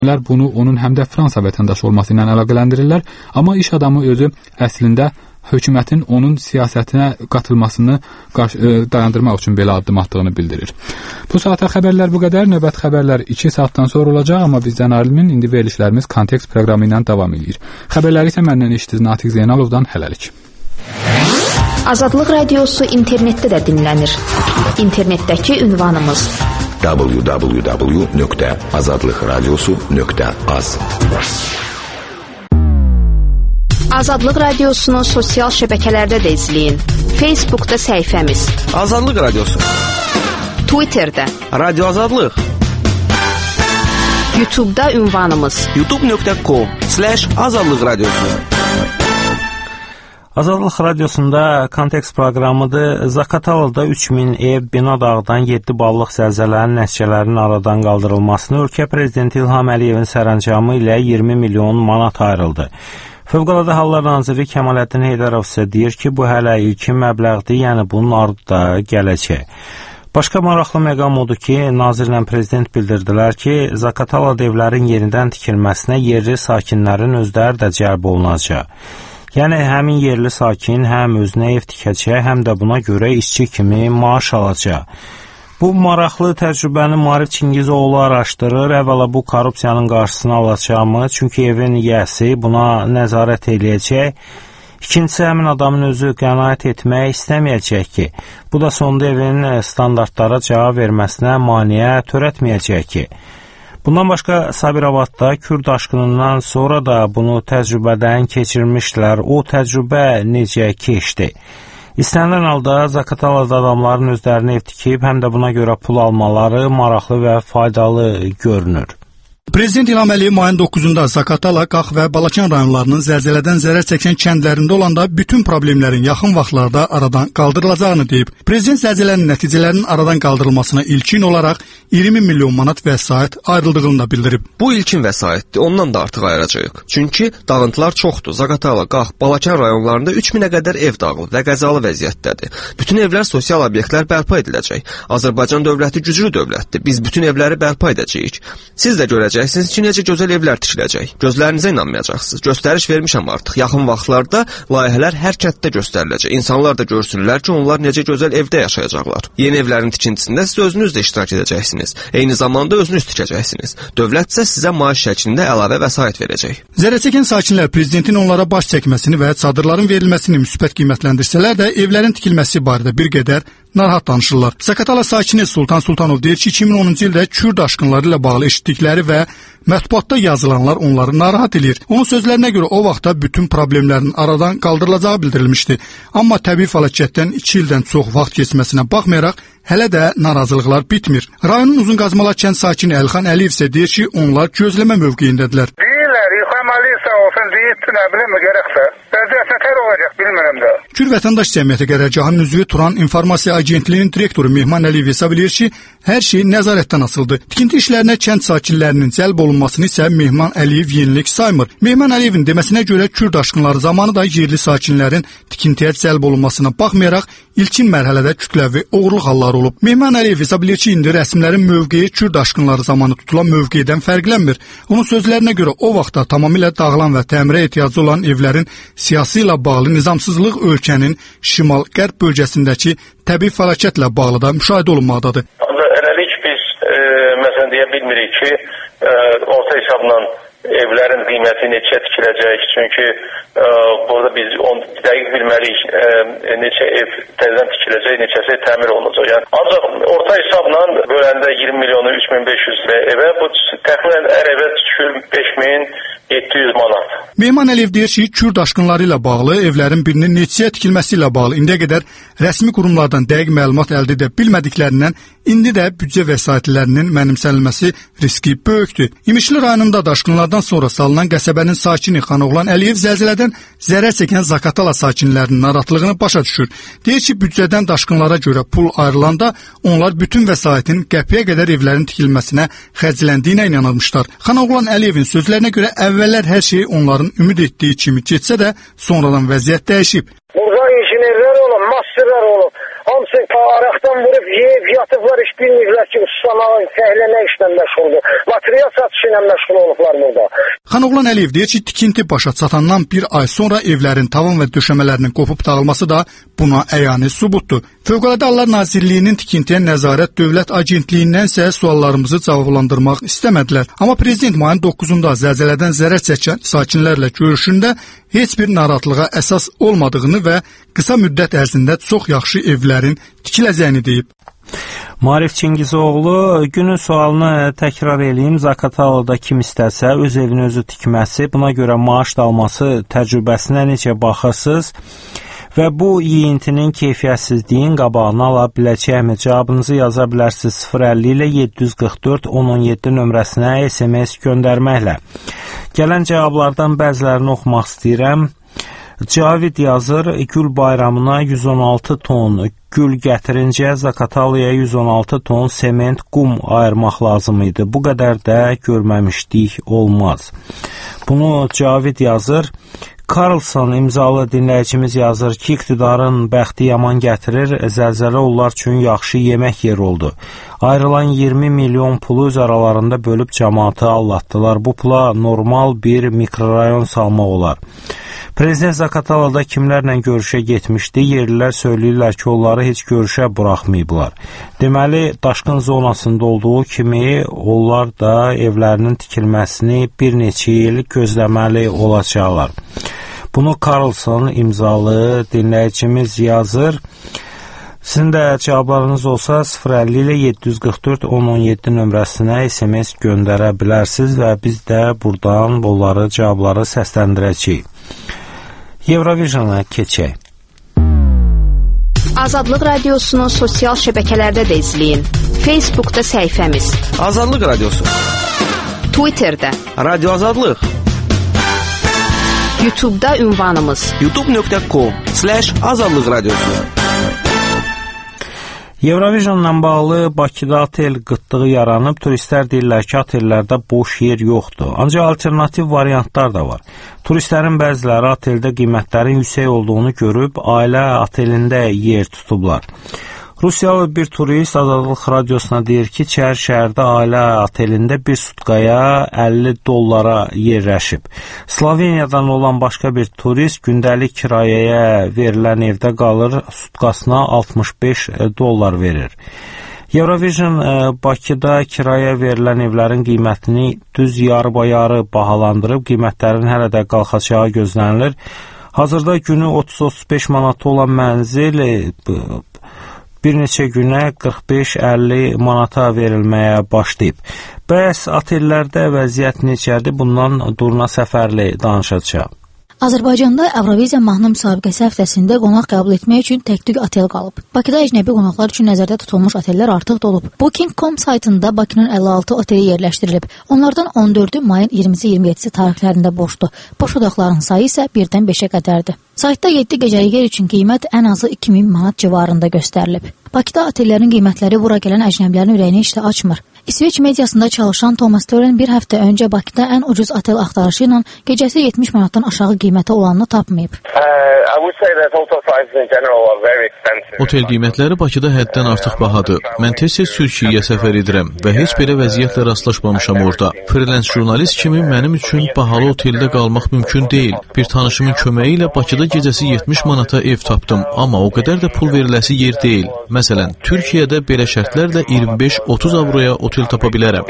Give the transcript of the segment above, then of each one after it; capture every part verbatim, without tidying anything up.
Bunu onun həm də Fransa vətəndaşı olması ilə əlaqələndirirlər, amma iş adamı özü əslində hökumətin onun siyasətinə qatılmasını dayandırmaq üçün belə addım atdığını bildirir. Bu saata xəbərlər bu qədər. Növbət xəbərlər iki saatdan sonra olacaq, amma bizdən ayrılmayın. İndi verilişlərimiz Kontekst proqramı ilə davam edir. Xəbərləri isə məndən eşitdiniz Natiq Zeynalovdan. Hələlik. Azadlıq Radiosu internetdə də dinlənir. İnternetdəki ünvanımız w w w nöqtə azadlıq radiosu nöqtə az. Azadlıq Radiosunu sosial şəbəkələrdə də izləyin. Facebookda səhifəmiz Azadlıq Radiosu, Twitterdə Radio Azadlıq, YouTube'da ünvanımız youtube nöqtə com slash azadlıq radiosu. Azadlıq Radiosunda Kontekst proqramıdır. Zaqatalada üç min ev, bina dağıdan yeddi ballıq zəlzələnin nəticələrinin aradan qaldırılmasını ölkə prezidenti İlham Əliyevin sərəncamı ilə iyirmi milyon manat ayrıldı. Fövqəladə Hallar Naziri Kəmaləddin Heydərov isə deyir ki, bu hələ ilkin məbləğdir, yəni bunun ardı da gələcək. Başqa maraqlı məqam odur ki, nazirlə prezident bildirdilər ki, Zaqatalada evlərin yenidən tikilməsinə yerli sakinlərin özləri də cəlb olunacaq. Yəni, həmin yerli sakin həm özünə ev tikəcək, həm də buna görə işçi kimi maaş alacaq. Bu maraqlı təcrübəni Maarif Çingizoğlu araşdırır. Əvvəla bu korrupsiyanın qarşısını alacaqmı? Çünki evin yiyəsi buna nəzarət eləyəcək. İkincisi, həmin adamın özü qənaət etmək istəməyəcək ki, bu da sonda evin standartlara cavab verməsinə maneə törətməyəcək ki. Bundan başqa Sabirabadda Kürd daşqınından sonra da bunu təcrübədən keçirmişdilər. O təcrübə necə keçdi? İstənilən halda Zaqatalada adamların özlərini ev tikib, həm də buna görə pul almaları maraqlı və faydalı görünür. Prezident İlham Əliyev mayın doqquzunda Zaqatala, Qax və Balakan rayonlarının zəlzələdən zərər çəkən kəndlərində olanda bütün problemlərin yaxın vaxtlarda aradan qaldırılacağını deyib. Prezident zəlzələnin nəticələrinin aradan qaldırılmasına ilkin olaraq iyirmi milyon manat vəsait ayrıldığını da bildirib. Bu ilkin vəsaitdir, ondan da artıq ayıracağıq. Çünki dağıntılar çoxdur. Zaqatala, Qax, Balakan rayonlarında üç minə qədər ev dağılıb və qəzalı vəziyyətdədir. Bütün evlər sosial obyektlər bərpa ediləcək. Azərbaycan dövləti güclü dövlətdir. Biz bütün evləri bərpa edəcəyik. Siz də görəcəksiniz ki, necə gözəl evlər tikiləcək. Gözlərinizə inanmayacaqsınız. Göstəriş vermişəm artıq. Yaxın vaxtlarda layihələr hər kənddə göstəriləcək. İnsanlar da görsünlər ki, onlar necə gözəl evdə yaşayacaqlar. Yeni evlərin tikintisində siz özünüz də iştirak edəcəksiniz. Eyni zamanda özünüz tikəcəksiniz. Dövlət isə sizə maaş şəklində əlavə vəsait verəcək. Zərərçəkən sakinlər prezidentin onlara baş çəkməsini və çadırların verilməsini müsbət qiymətləndirsələr də evlərin tikilməsi barədə bir qədər narahat danışırlar. Zaqatala sakini Sultan Sultanov deyir ki, iki min onuncu ildə Kürd daşqınları ilə bağlı eşitdikləri və mətbuatda yazılanlar onları narahat edir. Onun sözlərinə görə o vaxtda bütün problemlərin aradan qaldırılacağı bildirilmişdi. Amma təbii fəlakətdən iki ildən çox vaxt keçməsinə baxmayaraq, hələ də narazılıqlar bitmir. Rayonun Uzunqazmalar kənd sakini Əlxan Əliyev isə deyir ki, onlar gözləmə mövqeyindədirlər. Deyirlər, İlham Əliyev sağ olsun, deyir, nə bilim, gərəksə. Vəziyyət nətər olacaq, bilmirəm də. Kürd Vətəndaş Cəmiyyəti qərargahının üzvü Turan İnformasiya Agentliyinin direktoru Mehman Əliyev hesab edir ki, hər şey nəzarətdən asıldı. Tikinti işlərinə kənd sakinlərinin cəlb olunmasını isə Mehman Əliyev yenilik saymır. Mehman Əliyevin deməsinə görə Kürd daşqınları zamanı da yerli sakinlərin tikintiyə cəlb olunmasına baxmayaraq ilkin mərhələdə kütləvi oğurluq halları olub. Mehman Əliyev hesab edir ki, indi rəsmilərin mövqeyi Kürd daşqınları zamanı tutulan mövqeydən fərqlənmir. Onun sözlərinə görə o vaxtda tamamilə dağılan və təmirə ehtiyacı olan evlərin siyasi ilə bağlı nizamsızlıq ölkənin şimal-qərb bölgəsindəki təbii fəlakətlə bağlı da müşahidə olunmaqdadır. Ancaq eləlik biz e, məsələn deyə bilmirik ki, e, orta hesabla evlərin qiyməti neçə tikiləcək. Çünki e, burada biz on, dəqiq bilməliyik e, neçə ev təzədən tikiləcək, neçəsi təmir olunacaq. Yəni, ancaq orta hesabla böləndə iyirmi milyonu üç min beş yüz evə, bu təxminən hər evə düşür beş min yeddi yüz manat. Mehman Əliyev deyir ki, Kürd daşqınları ilə bağlı evlərin birinin neçəyə tikilməsi ilə bağlı indiyə qədər rəsmi qurumlardan dəqiq məlumat əldə edə bilmədiklərindən indi də büdcə vəsaitlərinin mənimsənilməsi riski böyükdür. İmişli rayonunda daşqınlardan sonra salınan qəsəbənin sakini Xanoğlan Əliyev zəlzələdən zərər çəkən Zaqatala sakinlərinin narahatlığını başa düşür. Deyir ki, büdcədən daşqınlara görə pul ayrılanda onlar bütün vəsaitin qəpiyə qədər evlərin tikilməsinə xərcləndiyinə inanırmışlar. Xanoğlan Əliyevin sözlərinə görə əvvəllər hər şey onların ümid etdiyi kimi getsə də sonradan vəziyyət dəyişib. Burada injinerlər olub, masterlər olub. Hamısı araqdan vurub, yeyib, yatıblar, iş bilmirlər ki, susamaq, fəhləmək işlə məşğuldur. Material satışı ilə məşğul olublar burada. Xanoğlan Əliyev deyir ki, tikinti başa çatandan bir ay sonra evlərin tavan və döşəmələrinin qopub dağılması da buna əyani sübutdur. Fövqəladə Hallar Nazirliyinin tikintiyə nəzarət dövlət agentliyindən isə suallarımızı cavablandırmaq istəmədilər. Amma prezident mayın doqquzunda zəlzələdən zərər çəkən sakinlərlə görüşündə heç bir narahatlığa əsas olmadığını və qısa müddət ərzində çox yaxşı evlərin tikiləcəyini deyib. Maarif Çingizoğlu günün sualını təkrar eləyim. Zaqatalada kim istəsə öz evini özü tikməsi, buna görə maaş da alması təcrübəsinə necə baxırsınız? Və bu yiyintinin keyfiyyətsizliyin qabağını ala biləcəkmi? Cavabınızı yaza bilərsiniz sıfır əlli ilə yeddi yüz qırx dörd on on yeddi nömrəsinə S M S göndərməklə. Gələn cavablardan bəzilərini oxumaq istəyirəm. Cavid yazır, gül bayramına yüz on altı ton gül gətirincə Zaqatalaya yüz on altı ton sement, qum ayırmaq lazım idi. Bu qədər də görməmişdik, olmaz. Bunu Cavid yazır. Carlson imzalı dinləyicimiz yazır ki, iqtidarın bəxti yaman gətirir, zəlzələ onlar üçün yaxşı yemək yeri oldu. Ayrılan iyirmi milyon pulu öz aralarında bölüb cəmaatı allatdılar. Bu pula normal bir mikrorayon salmaq olar. Prezident Zaqatalada kimlərlə görüşə getmişdi? Yerlilər söyləyirlər ki, onları heç görüşə buraxmayıblar. Deməli, daşqın zonasında olduğu kimi onlar da evlərinin tikilməsini bir neçə il gözləməli olacaqlar. Bunu Carlson imzalı dinləyicimiz yazır. Sizin də cavablarınız olsa sıfır əlli ilə yeddi yüz qırx dörd on on yeddi nömrəsinə S M S göndərə bilərsiniz və biz də buradan onları, cavabları səsləndirəcəyik. Eurovision'a keçək. Azadlıq Radiosunu sosial şəbəkələrdə də izləyin. Facebookda səhifəmiz Azadlıq Radiosu, Twitterdə Radio Azadlıq, YouTube'da ünvanımız youtube nöqtə com slash azadlıq radiosu. Eurovisionla bağlı Bakıda otel qıtlığı yaranıb, turistlər deyirlər ki, otellərdə boş yer yoxdur. Ancaq alternativ variantlar da var. Turistlərin bəziləri oteldə qiymətlərin yüksək olduğunu görüb, ailə otelində yer tutublar. Rusiyalı bir turist Azadlıq Radiosuna deyir ki, Çər şəhərdə ailə otelində bir sutkaya əlli dollara yerləşib. Sloveniyadan olan başqa bir turist gündəlik kirayəyə verilən evdə qalır, sutkasına altmış beş dollar verir. Eurovision Bakıda kiraya verilən evlərin qiymətini düz yarı-bayarı bahalandırıb, qiymətlərin hələ də qalxacağı gözlənilir. Hazırda günü otuz otuz beş manatı olan mənzil bir neçə günə qırx beş əlli manata verilməyə başlayıb. Bəs otellərdə vəziyyət necədir? Bundan Durna Səfərli danışacaq. Azərbaycanda Avroviziya mahnı müsabiqəsi həftəsində qonaq qəbul etmək üçün tək-tük otel qalıb. Bakıda əcnəbi qonaqlar üçün nəzərdə tutulmuş otellər artıq dolub. booking nöqtə com saytında Bakının əlli altı oteli yerləşdirilib. Onlardan on dördü mayın iyirmisi iyirmi yeddisi tarixlərində boşdur. Boş otaqların sayı isə birdən beşə qədərdir. Saytda yeddi gecəlik yer üçün qiymət ən azı iki min manat civarında göstərilib. Bakıda otellərin qiymətləri bura gələn əcnəbilərin ürəyini heç də açmır. İsveç mediasında çalışan Thomas Tören bir həftə öncə Bakıda ən ucuz otel axtarışı ilə gecəsi yetmiş manatdan aşağı qiymətə olanını tapmayıb. Otel qiymətləri Bakıda həddən artıq bahadır. Mən tez-tez Türkiyəyə səfər edirəm və heç belə vəziyyətlə rastlaşmamışam orada. Freelance jurnalist kimi mənim üçün bahalı oteldə qalmaq mümkün deyil. Bir tanışımın köməyi ilə Bakıda gecəsi yetmiş manata ev tapdım, amma o qədər də pul veriləsi yer deyil. Məsələn, Türkiyədə belə şərtlərlə iyirmi beş otuz avroya otel tapa bilərəm.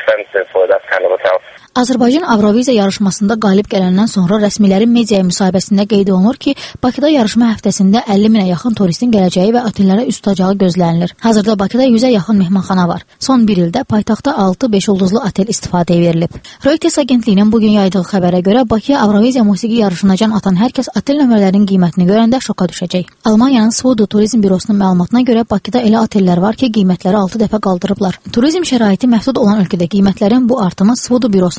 Azərbaycan Avroviziya yarışmasında qalib gələndən sonra rəsmilərin media müsahibəsində qeyd olunur ki, Bakıda yarışma həftəsində əlli minə yaxın turistin gələcəyi və otellərə üst tutacağı gözlənilir. Hazırda Bakıda yüzə yaxın mehmanxana var. Son bir ildə paytaxtda altı beş ulduzlu otel istifadəyə verilib. Reuters agentliyinin bugün yaydığı xəbərə görə Bakıya Avroviziya musiqi yarışına can atan hər kəs otel nömrələrinin qiymətini görəndə şoka düşəcək. Almaniyanın Svodo Turizm Bürosunun məlumatına görə Bakıda elə otellər var ki, qiymətləri altı dəfə qaldırıblar. Turizm şəraiti məhdud olan ölkədə qiymətlərin bu artımı Svodo Bürosuna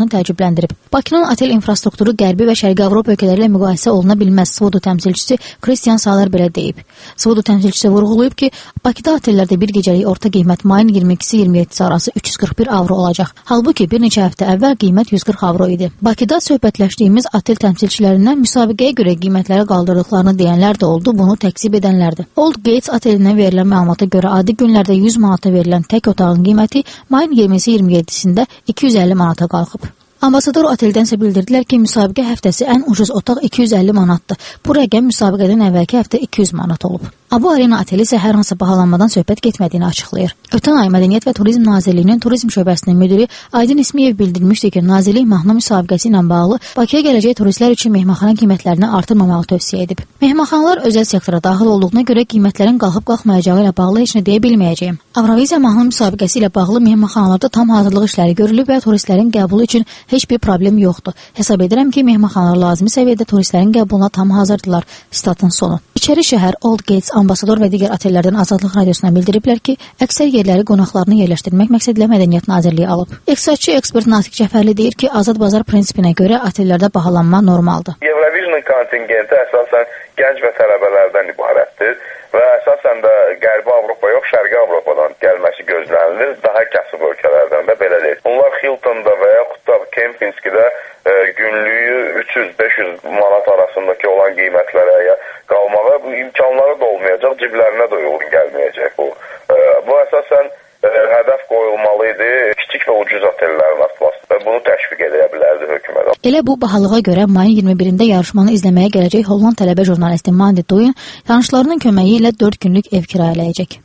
olmasını təəccübləndirib. Bakının otel infrastrukturu Qərbi və Şərqi Avropa ölkələri ilə müqayisə oluna bilməz. Svodu təmsilçisi Christian Salar belə deyib. Svodu təmsilçisi vurğulayıb ki, Bakıda otellərdə bir gecəlik orta qiymət mayın iyirmi ikisi iyirmi yeddisi arası üç yüz qırx bir avro olacaq. Halbuki bir neçə həftə əvvəl qiymət yüz qırx avro idi. Bakıda söhbətləşdiyimiz otel təmsilçilərindən müsabiqəyə görə qiymətləri qaldırdıqlarını deyənlər də oldu, bunu təkzib edənlərdir. Old Gates otelindən verilən məlumata görə adi günlərdə yüz manata verilən tək otağın qiyməti mayın iyirmisi iyirmi yeddisində iki yüz əlli manata qalxıb. Ambasador oteldənsə bildirdilər ki, müsabiqə həftəsi ən ucuz otaq iki yüz əlli manatdır. Bu rəqəm müsabiqədən əvvəlki həftə iki yüz manat olub. Abu Arena oteli isə hər hansı bahalanmadan söhbət getmədiyini açıqlayır. Ötən ay Mədəniyyət və Turizm Nazirliyinin Turizm şöbəsinin müdiri Aydın İsmiyev bildirmişdi ki, Nazirlik mahnı müsabiqəsi ilə bağlı Bakıya gələcək turistlər üçün mehmanxana qiymətlərini artırmamağı tövsiyə edib. Mehmanxanalar özəl sektora daxil olduğuna görə qiymətlərin qalxıb-qalxmayacağı ilə bağlı heç nə deyə bilməyəcəyəm. Avroviziya mahnı müsabiqəsi ilə bağlı mehmanxanalarda tam hazırlıq işləri görülüb və turistlərin qəbulu üçün heç bir problem yoxdur. Hesab edirəm ki, mehmanxanalar lazımi səviyyədə turistlərin qəbuluna tam hazırdılar. Statın sonu. İçəri şəhər, Old Gates, Ambasador və digər otellərdən Azadlıq Radiosuna bildiriblər ki, əksər yerləri qonaqlarını yerləşdirmək məqsədilə Mədəniyyət Nazirliyi alıb. İqtisadçı ekspert Natiq Cəfərli deyir ki, azad bazar prinsipinə görə otellərdə bahalanma normaldır. Eurovision kontingenti əsasən gənc və tələbələrdən ibarətdir və əsasən də Qərbi Avropa yox, Şərqi Avropadan gəlməsi gözlənilir. Daha kasıb ölkələrdən də belə deyil. Bunlar Hilton'da və yaxud da Kempinskidə e, günlüyü üç yüz beş yüz manat arasındakı olan qiymətlərə qalmağa bu imkanları da olmayacaq, ciblərinə də uyğun gəlməyəcək bu. E, bu əsasən e, hədəf qoyulmalıydı kiçik və ucuz otellərin artması və bunu təşviq edə bilərdi hökumət. Elə bu bahalığa görə mayın iyirmi birində yarışmanı izləməyə gələcək Holland tələbə jurnalisti Mandy Doyen tanışlarının köməyi ilə dörd günlük ev kirayələyəcək.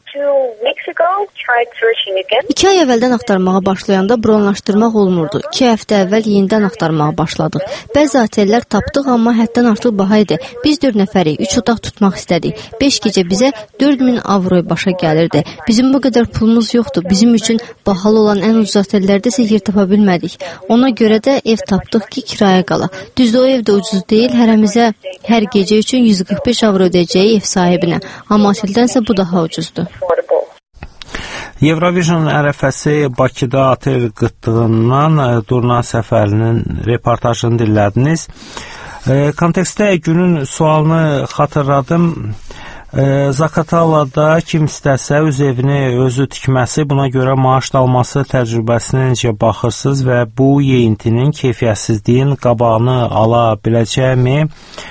İki ay əvvəldən axtarmağa başlayanda bronlaşdırmaq olmurdu. İki həftə əvvəl yenidən axtarmağa başladıq. Bəzi otellər tapdıq, amma həddən artıq baha idi. Biz dörd nəfərik, üç otaq tutmaq istədik. Beş gecə bizə dörd min avroya başa gəlirdi. Bizim bu qədər pulumuz yoxdur. Bizim üçün bahalı olan ən ucuz otellərdə isə yer tapa bilmədik. Ona görə də ev tapdıq ki, kirayə qala. Düzdür, o ev də ucuz deyil. Hərəmizə hər gecə üçün yüz qırx beş avro ödəyəcəyi ev sahibinə. Amma oteldənsə bu daha ucuzdur. Eurovision ərəfəsi Bakıda otel qıtlığından Durna Səfərinin reportajını dinlədiniz. E, kontekstdə günün sualını xatırladım. E, Zaqatalada kim istəsə öz evini özü tikməsi, buna görə maaş alması təcrübəsinə necə baxırsınız və bu yeyintinin keyfiyyətsizliyin qabağını ala biləcəkmi?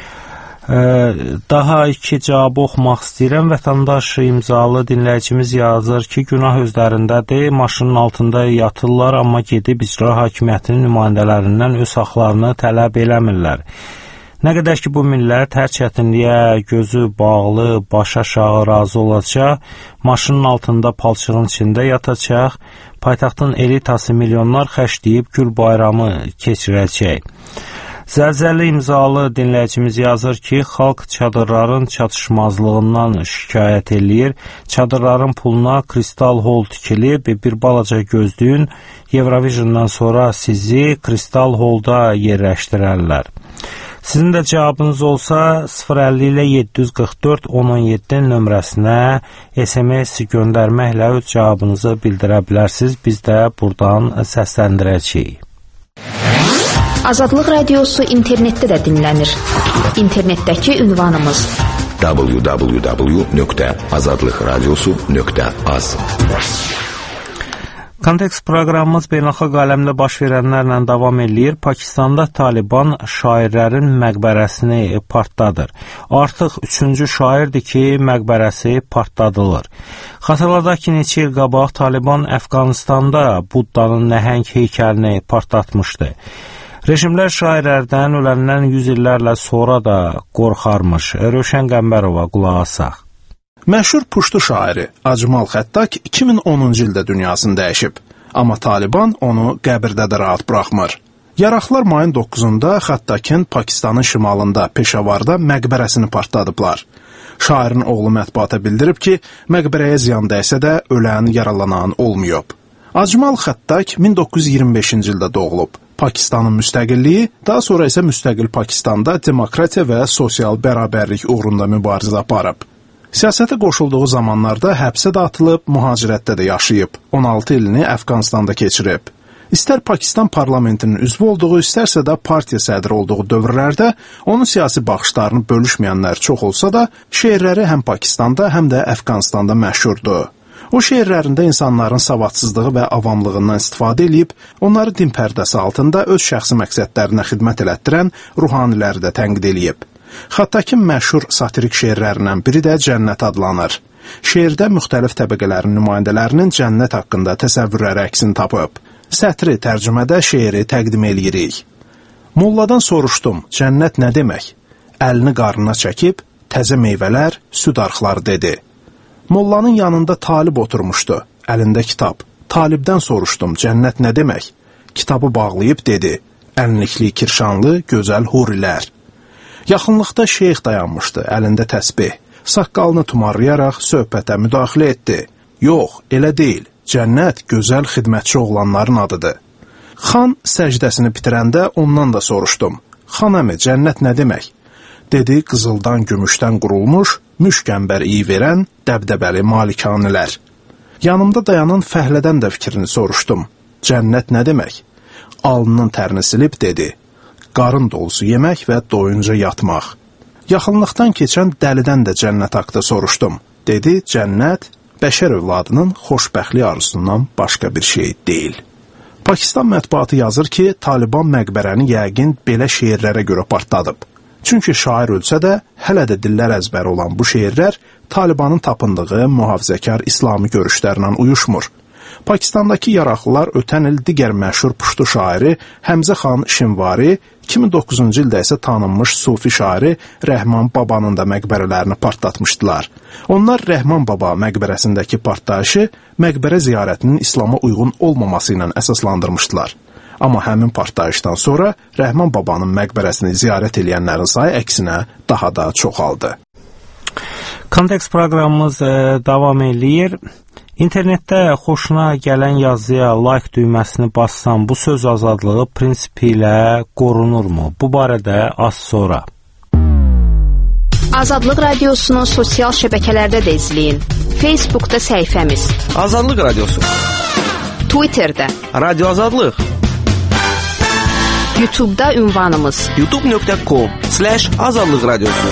Daha iki cavabı oxumaq istəyirəm. Vətəndaş imzalı dinləyicimiz yazır ki, günah özlərindədir, maşının altında yatırlar, amma gedib icra hakimiyyətinin nümayəndələrindən öz haqlarını tələb eləmirlər. Nə qədər ki, bu millət hər çətinliyə gözü bağlı, baş aşağı razı olacaq, maşının altında palçığın içində yatacaq, paytaxtın elitası milyonlar xərcləyib gül bayramı keçirəcək. Zəlzəli imzalı dinləyicimiz yazır ki, xalq çadırların çatışmazlığından şikayət eləyir. Çadırların puluna Kristal Hall tikilib, bir balaca gözləyin, Eurovisiondan sonra sizi Kristal Hallda yerləşdirərlər. Sizin də cavabınız olsa sıfır əlli ilə yeddi yüz qırx dörd on on yeddi nömrəsinə S M S göndərməklə öz cavabınızı bildirə bilərsiniz. Biz də buradan səsləndirəcəyik. Azadlıq Radiosu internetdə də dinlənir. İnternetdəki ünvanımız w w w nöqtə azadlıq radiosu nöqtə az. Kontekst proqramımız beynəlxalq aləmdə baş verənlərlə davam eləyir. Pakistanda Taliban şairlərin məqbərəsini partladır. Artıq üçüncü şairdir ki, məqbərəsi partladılır. Xatırladaq ki, neçə il qabaq Taliban Əfqanistanda Buddanın nəhəng heykəlini partlatmışdı. Rejimlər şairlərdən öləndən yüz illərlə sonra da qorxarmış. Rövşən Qəmbərova qulaq asaq. Məşhur puştu şairi Acmal Xəttak iki min onuncu ildə dünyasını dəyişib. Amma Taliban onu qəbirdə də rahat buraxmır. Yaraqlar mayın doqquzunda Xəttakın Pakistanın şimalında Peşavarda məqbərəsini partladıblar. Şairin oğlu mətbuata bildirib ki, məqbərəyə ziyan dəysə də ölən, yaralanan olmayıb. Acmal Xəttak min doqquz yüz iyirmi beşinci ildə doğulub. Pakistanın müstəqilliyi, daha sonra isə müstəqil Pakistanda demokratiya və sosial bərabərlik uğrunda mübarizə aparıb. Siyasətə qoşulduğu zamanlarda həbsə də atılıb, mühacirətdə də yaşayıb. on altı ilini Əfqanistanda keçirib. İstər Pakistan parlamentinin üzvü olduğu, istərsə də partiya sədri olduğu dövrlərdə onun siyasi baxışlarını bölüşməyənlər çox olsa da, şeirləri həm Pakistanda, həm də Əfqanistanda məşhurdur. O şeirlərində insanların savadsızlığı və avamlığından istifadə edib, onları din pərdəsi altında öz şəxsi məqsədlərinə xidmət elətdirən ruhaniləri də tənqid edib. Xattakin məşhur satirik şeirlərindən biri də Cənnət adlanır. Şeirdə müxtəlif təbəqələrin nümayəndələrinin cənnət haqqında təsəvvürləri əksini tapıb. Sətri tərcümədə şeiri təqdim eləyirik. Molladan soruşdum, cənnət nə demək? Əlini qarnına çəkib, təzə meyvələr, süd arxları dedi. Mollanın yanında talib oturmuşdu, əlində kitab. Talibdən soruşdum, cənnət nə demək? Kitabı bağlayıb dedi, ənlikli, kirşanlı, gözəl hurilər. Yaxınlıqda şeyx dayanmışdı, əlində təsbih. Saqqalını tumarlayaraq söhbətə müdaxilə etdi. Yox, elə deyil, cənnət gözəl xidmətçi oğlanların adıdır. Xan səcdəsini bitirəndə ondan da soruşdum. Xan əmi, cənnət nə demək? Dedi, qızıldan, gümüşdən qurulmuş, müşkəmbər iyi verən, dəbdəbəli malikanələr. Yanımda dayanan fəhlədən də fikrini soruşdum. Cənnət nə demək? Alnının tərini silib dedi. Qarın dolusu yemək və doyunca yatmaq. Yaxınlıqdan keçən dəlidən də cənnət haqda soruşdum. Dedi, cənnət bəşər övladının xoşbəxtlik arzusundan başqa bir şey deyil. Pakistan mətbuatı yazır ki, Taliban məqbərəni yəqin belə şeirlərə görə partladıb. Çünki şair ölsə də, hələ də dillər əzbəri olan bu şeirlər Talibanın tapındığı mühafizəkar İslami görüşlərlə uyuşmur. Pakistandakı yaraqlılar ötən il digər məşhur puştu şairi Həmzə xan Şinvari, iki min doqquzuncu ildə isə tanınmış sufi şairi Rəhman Babanın da məqbərələrini partlatmışdılar. Onlar Rəhman Baba məqbərəsindəki partlayışı məqbərə ziyarətinin İslama uyğun olmaması ilə əsaslandırmışdılar. Amma həmin partlayışdan sonra Rəhman Babanın məqbərəsini ziyarət edənlərin sayı əksinə daha da çoxaldı. Kontekst proqramımız e, davam eləyir. İnternetdə xoşuna gələn yazıya like düyməsini bassan bu söz azadlığı prinsipi ilə qorunurmu? Bu barədə az sonra. Azadlıq Radiosunu sosial şəbəkələrdə də izləyin. Facebookda səhifəmiz Azadlıq Radiosu, Twitterdə Radio Azadlıq, YouTube'da ünvanımız youtube nöqtə com slash azadlıq radiosu.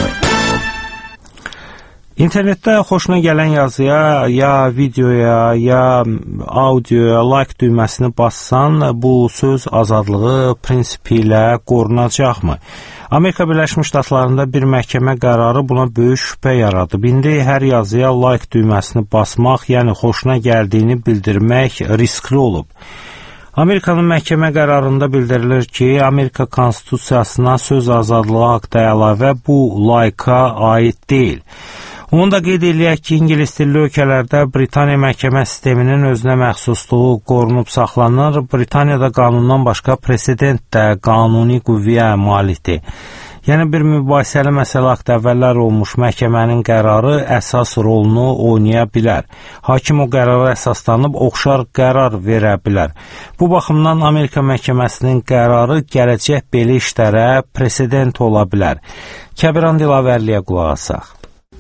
İnternetdə xoşuna gələn yazıya, ya videoya, ya audioya like düyməsini bassan, bu söz azadlığı prinsipi ilə qorunacaqmı? Amerika Birləşmiş Ştatlarında bir məhkəmə qərarı buna böyük şübhə yaradıb. İndi hər yazıya like düyməsini basmaq, yəni xoşuna gəldiyini bildirmək riskli olub. Amerikanın məhkəmə qərarında bildirilir ki, Amerika Konstitusiyasına söz azadlığı haqda əlavə bu like-a aid deyil. Onu da qeyd eləyək ki, İngilis dilli ölkələrdə Britaniya məhkəmə sisteminin özünə məxsusluğu qorunub saxlanır. Britaniyada qanundan başqa president də qanuni qüvvəyə malikdir. Yəni bir mübahisəli məsələ haqda əvvəllər olmuş məhkəmənin qərarı əsas rolunu oynaya bilər. Hakim o qərara əsaslanıb oxşar qərar verə bilər. Bu baxımdan Amerika məhkəməsinin qərarı gələcək belə işlərə president ola bilər. Kəbiran Dilavərliyə qulaq asaq.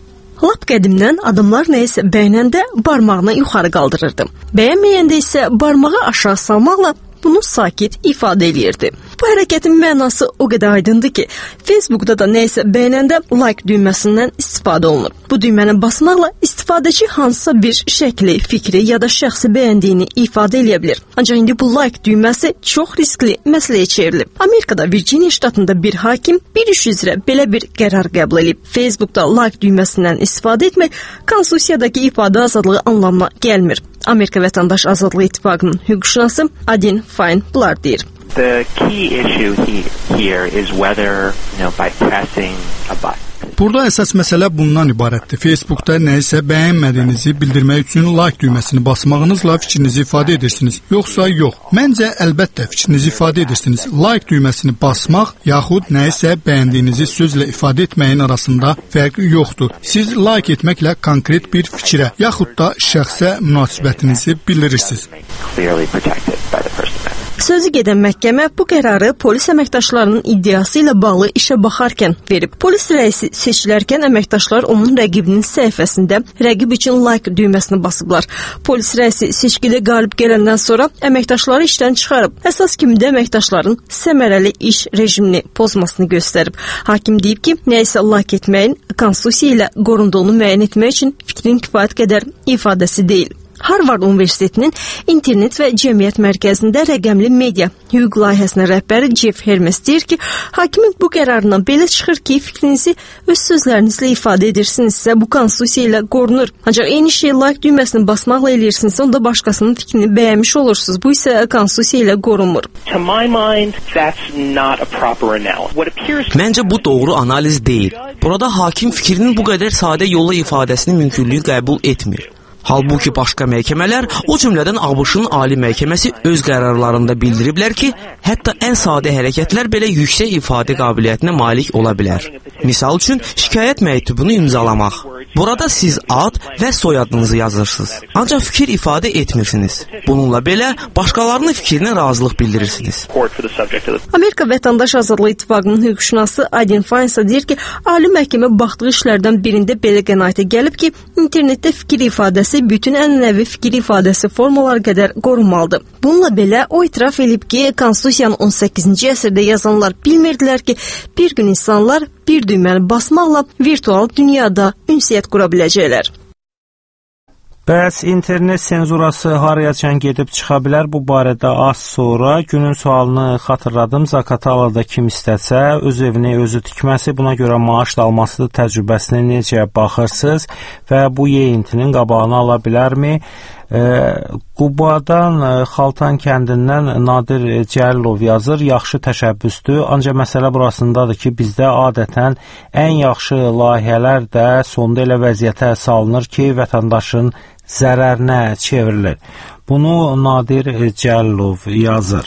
Lap qədimdən adamlar nəyisə bəyənəndə barmağını yuxarı qaldırırdı. Bəyənməyəndə isə barmağı aşağı salmaqla bunu sakit ifadə eləyirdi. Bu hərəkətin mənası o qədər aydındır ki, Facebookda da nəyisə bəyənəndə like düyməsindən istifadə olunur. Bu düyməni basmaqla istifadəçi hansısa bir şəkli, fikri ya da şəxsi bəyəndiyini ifadə eləyə bilir. Ancaq indi bu like düyməsi çox riskli məsələyə çevrilib. Amerikada Virginia ştatında bir hakim bir iş üzrə belə bir qərar qəbul edib. Facebookda like düyməsindən istifadə etmək Konstitusiyadakı ifadə azadlığı anlamına gəlmir. Amerika Vətəndaş Azadlığı İttifaqının hüquqşünası Adin Fine-Blard deyir. The key issue he, here is whether, you know, by pressing a button. Burada əsas məsələ bundan ibarətdir. Facebookda nəyisə bəyənmədiyinizi bildirmək üçün like düyməsini basmağınızla fikrinizi ifadə edirsiniz, yoxsa yox. Məncə əlbəttə fikrinizi ifadə edirsiniz. Like düyməsini basmaq yaxud nəyisə bəyəndiyinizi sözlə ifadə etməyin arasında fərq yoxdur. Siz like etməklə konkret bir fikrə yaxud da şəxsə münasibətinizi bildirirsiniz. Sözü gedən məhkəmə bu qərarı polis əməkdaşlarının iddiası ilə bağlı işə baxarkən verib. Polis rəisi seçilərkən əməkdaşlar onun rəqibinin səhifəsində rəqib üçün like düyməsini basıblar. Polis rəisi seçkidə qalib gələndən sonra əməkdaşları işdən çıxarıb. Əsas kimi də əməkdaşların səmərəli iş rejimini pozmasını göstərib. Hakim deyib ki, nəysə like etməyin konstitusiya ilə qorunduğunu müəyyən etmək üçün fikrin kifayət qədər ifadəsi deyil. Harvard Universitetinin İnternet və Cəmiyyət Mərkəzində rəqəmli media hüquq layihəsinin rəhbəri Jeff Hermes deyir ki, hakimin bu qərarından belə çıxır ki, fikrinizi öz sözlərinizlə ifadə edirsinizsə, bu konstitusiya ilə qorunur. Ancaq eyni şey like düyməsini basmaqla eləyirsinizsə, onda başqasının fikrini bəyənmiş olursunuz. Bu isə konstitusiya ilə qorunmur. Məncə bu doğru analiz deyil. Burada hakim fikrinin bu qədər sadə yolla ifadəsini mümkünlüyü qəbul etmir. Halbuki başqa məhkəmələr, o cümlədən ABŞ-ın Ali Məhkəməsi öz qərarlarında bildiriblər ki, hətta ən sadə hərəkətlər belə yüksək ifadə qabiliyyətinə malik ola bilər. Misal üçün, şikayət məktubunu imzalamaq. Burada siz ad və soyadınızı yazırsınız. Ancaq fikir ifadə etmirsiniz. Bununla belə, başqalarının fikrinə razılıq bildirirsiniz. Amerika Vətəndaş Azadlığı İttifaqının hüquqşünası Aydin Fainsa deyir ki, Ali Məhkəmə baxdığı işlərdən birində belə qənaətə gəlib ki, internetdə fikir ifadəsi bütün ənənəvi fikir ifadəsi formalar qədər qorunmalıdır. Bununla belə, o itiraf edib ki, Konstitusiyanın on səkkizinci əsrdə yazanlar bilmirdilər ki, bir gün insanlar bir düyməni basmaqla virtual dünyada ünsiyyət qura biləcəklər. Bəs internet senzurası harayacan gedib çıxa bilər? Bu barədə az sonra günün sualını xatırladım. Zaqatalada kim istəsə öz evini özü tikməsi, buna görə maaş da alması təcrübəsinə necə baxırsınız və bu yeyintinin qabağını ala bilərmi? E, Qubadan, e, Xaltan kəndindən Nadir Cəlilov yazır, yaxşı təşəbbüsdür, ancaq məsələ burasındadır ki, bizdə adətən ən yaxşı layihələr də sonda elə vəziyyətə salınır ki, vətəndaşın zərərinə çevrilir. Bunu Nadir Cəlilov yazır.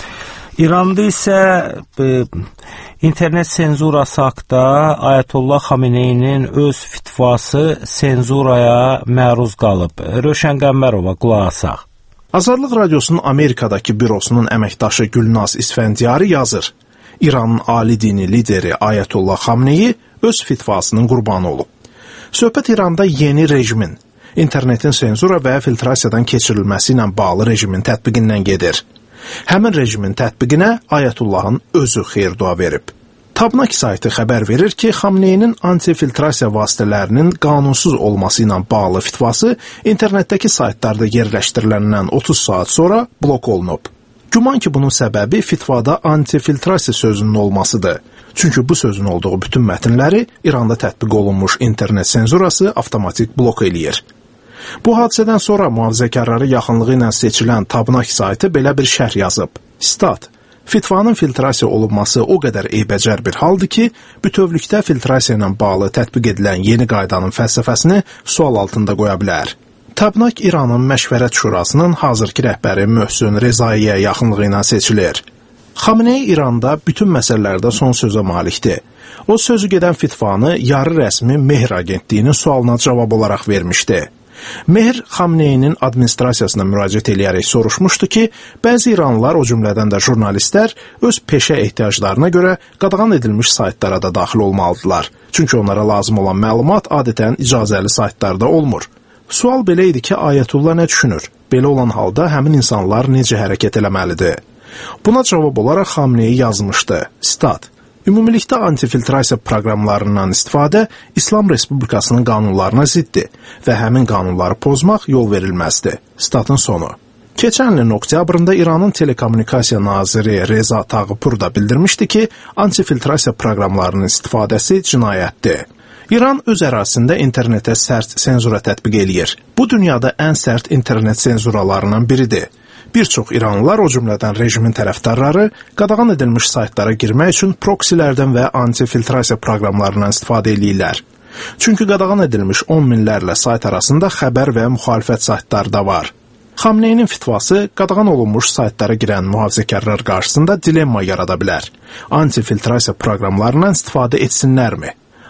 İranda isə e, internet senzurası haqda Ayətullah Xameneyinin öz fitvası senzuraya məruz qalıb. Rövşən Qəmbərova, qulaq asaq. Azadlıq Radiosunun Amerikadakı bürosunun əməkdaşı Gülnaz İsfəndiyarı yazır. İranın ali dini lideri Ayətullah Xameneyi öz fitvasının qurbanı olub. Söhbət İranda yeni rejimin, internetin senzura və filtrasiyadan keçirilməsi ilə bağlı rejimin tətbiqindən gedir. Həmin rejimin tətbiqinə Ayətullahın özü xeyir-dua verib. Tabnak saytı xəbər verir ki, Xameneyinin antifiltrasiya vasitələrinin qanunsuz olması ilə bağlı fitvası internetdəki saytlarda yerləşdiriləndən otuz saat sonra blok olunub. Güman ki, bunun səbəbi fitvada antifiltrasiya sözünün olmasıdır. Çünki bu sözün olduğu bütün mətnləri İranda tətbiq olunmuş internet senzurası avtomatik blok eləyir. Bu hadisədən sonra mühafizəkarları yaxınlığı ilə seçilən Tabnak saytı belə bir şərh yazıb. Stat: Fitvanın filtrasiya olunması o qədər eybəcər bir haldır ki, bütövlükdə filtrasiya ilə bağlı tətbiq edilən yeni qaydanın fəlsəfəsini sual altında qoya bilər. Tabnak İranın Məşvərət Şurasının hazırki rəhbəri Möhsün Rezaiyə yaxınlığı ilə seçilir. Xamenei İranda bütün məsələlərdə son sözə malikdir. O sözü gedən fitvanı yarı rəsmi Mehr agentliyinin sualına cavab olaraq vermişdi. Mehr Xameneinin administrasiyasına müraciət eləyərək soruşmuşdu ki, bəzi İranlılar, o cümlədən də jurnalistlər, öz peşə ehtiyaclarına görə qadağan edilmiş saytlara da daxil olmalıdırlar. Çünki onlara lazım olan məlumat adətən icazəli saytlarda olmur. Sual belə idi ki, Ayətullah nə düşünür? Belə olan halda həmin insanlar necə hərəkət eləməlidir? Buna cavab olaraq Xamenei yazmışdı. Stat: Ümumilikdə antifiltrasiya proqramlarından istifadə İslam Respublikasının qanunlarına ziddir və həmin qanunları pozmaq yol verilməzdir. Statın sonu. Keçən ilin oktyabrında İranın telekommunikasiya naziri Reza Tağıpur da bildirmişdi ki, antifiltrasiya proqramlarının istifadəsi cinayətdir. İran öz ərazisində internetə sərt senzura tətbiq eləyir. Bu dünyada ən sərt internet senzuralarından biridir. Bir çox İranlılar, o cümlədən rejimin tərəfdarları, qadağan edilmiş saytlara girmək üçün proksilərdən və antifiltrasiya proqramlarından istifadə eləyirlər. Çünki qadağan edilmiş on minlərlə sayt arasında xəbər və müxalifət saytları da var. Xameneinin fitvası qadağan olunmuş saytlara girən mühafizəkarlar qarşısında dilemma yarada bilər. Antifiltrasiya proqramlarından istifadə etsinlərmi?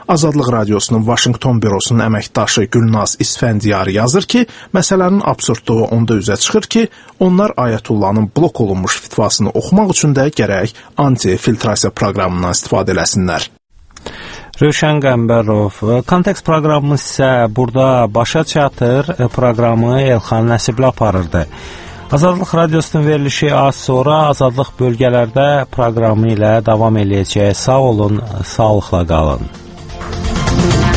Azadlıq Radiosunun Vaşinqton bürosunun əməkdaşı Gülnaz İsfəndiyarı yazır ki, məsələnin absurdluğu onda üzə çıxır ki, onlar Ayətullahın blok olunmuş fitvasını oxumaq üçün də gərək anti-filtrasiya proqramından istifadə eləsinlər. Rövşən Qəmbərov, Kontekst proqramımız isə burada başa çatır, proqramı Elxan Nəsibli aparırdı. Azadlıq Radiosunun verilişi az sonra Azadlıq bölgələrdə proqramı ilə davam eləyəcək. Sağ olun, sağlıqla qalın.